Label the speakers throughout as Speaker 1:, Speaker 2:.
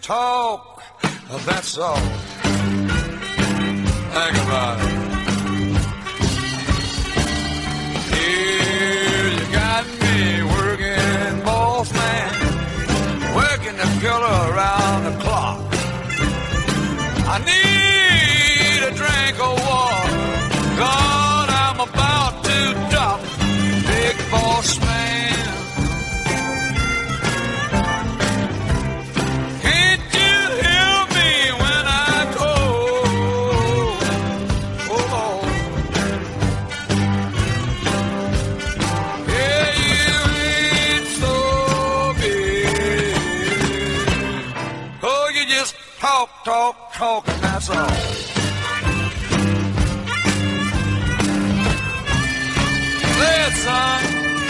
Speaker 1: talk, that's all. Think about it. Here you got me working, boss man, working the killer around the clock. I need a drink of water, God, I'm about to drop, big boss man. Can't you hear me when I call? Oh Lord. Yeah, you ain't so big. Oh, you just talk, and that's all. Say it, son.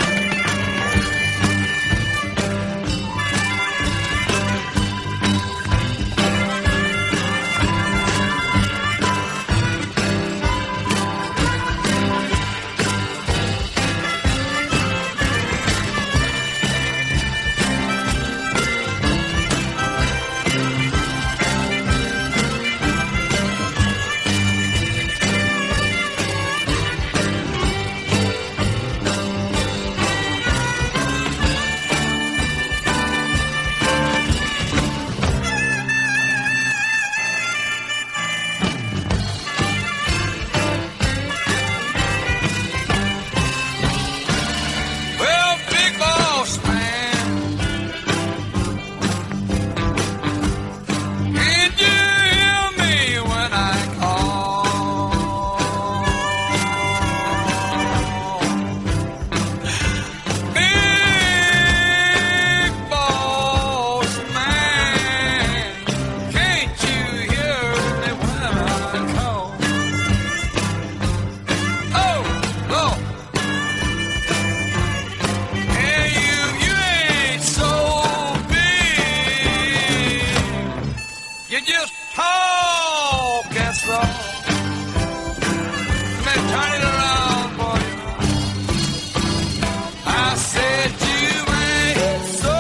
Speaker 1: You just talk, that's all. Let me turn it around for you. I said you ain't so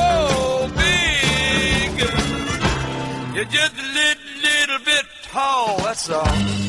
Speaker 1: big. You're just a little bit tall, that's all.